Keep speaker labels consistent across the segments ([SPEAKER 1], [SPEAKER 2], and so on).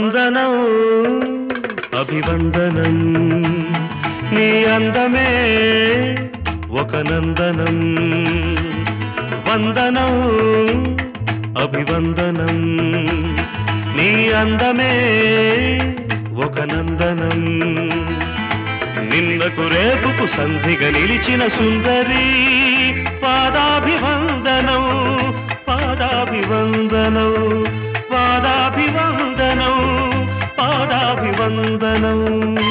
[SPEAKER 1] వందనం అభివందనం నీ అందమే ఒక నందనం వందనం అభివందనం నీ అందమే ఒక నందనం నిన్నకు రేపుకు సంధిగా నిలిచిన సుందరి పాదాభివందనం పాదాభివందనం పాదాభివందనం పాదాభివందనం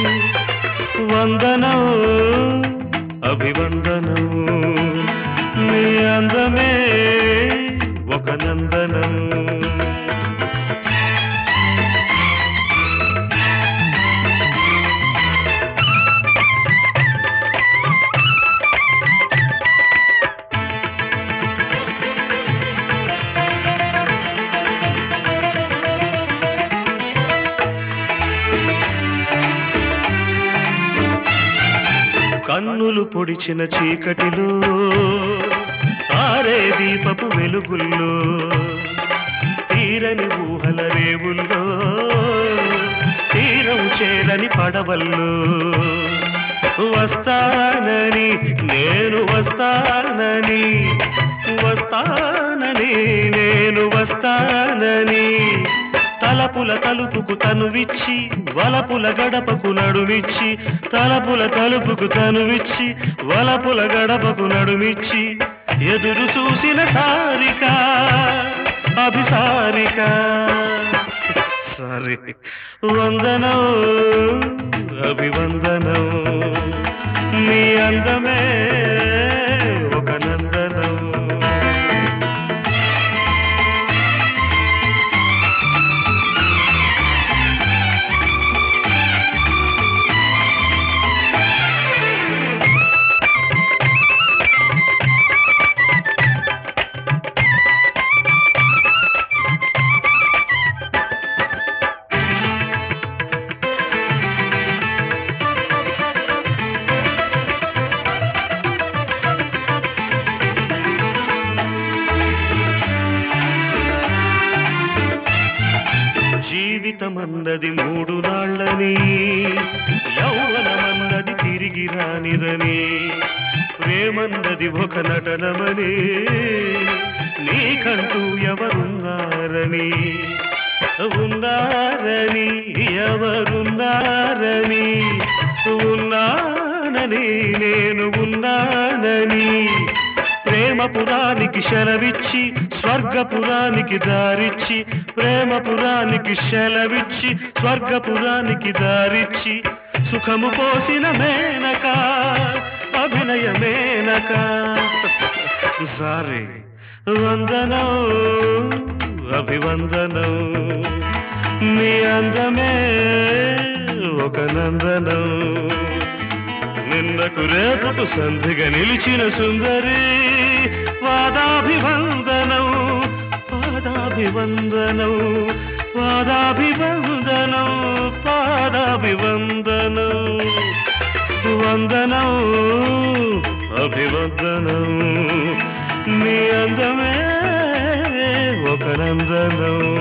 [SPEAKER 1] వందనం అభివందనం నీ అందమే ఒక నందనం కన్నులు పొడిచిన చీకటిలో తారే దీపపు వెలుగుల్లో తీరని ఊహల రేవుల్లో తీరం చేరని పడవల్లో వస్తానని నేను వస్తానని వస్తానని నేను వస్తానని తలపుల తలుపుకు తనువిచ్చి వలపుల గడపకు నడుమిచ్చి తలపుల తలుపుకు తనువిచ్చి వలపుల గడపకు నడుమిచ్చి ఎదురు చూసిన సారిక అభిసారిక సారీ వందనం అభివందనం నీ అందమే ఒక నందనం జీవితమన్నది మూడు నాళ్ళని యౌవనమన్నది తిరిగి రానిదని ప్రేమన్నది ఒక నటనమని నీకంటూ ఎవరున్నారని ఉన్నారని ఎవరున్నారని ఉన్నానని నేను ఉన్నానని ప్రేమపురానికి శలవిచ్చి స్వర్గపురానికి దారిచ్చి ప్రేమపురానికి శలవిచ్చి స్వర్గపురానికి దారిచ్చి సుఖము పోసిన మేనక అభినయ మేనక సారీ వందనం అభివందనం నీ అందమే ఒక నందనం నిన్నకు రేపుకు సంధిగా నిలిచిన సుందరి పాదాభివందనం పాదాభివందనం పాదాభివందనం పాదాభివందనం వందనం అభివందనం నీ అందమే ఒక నందనం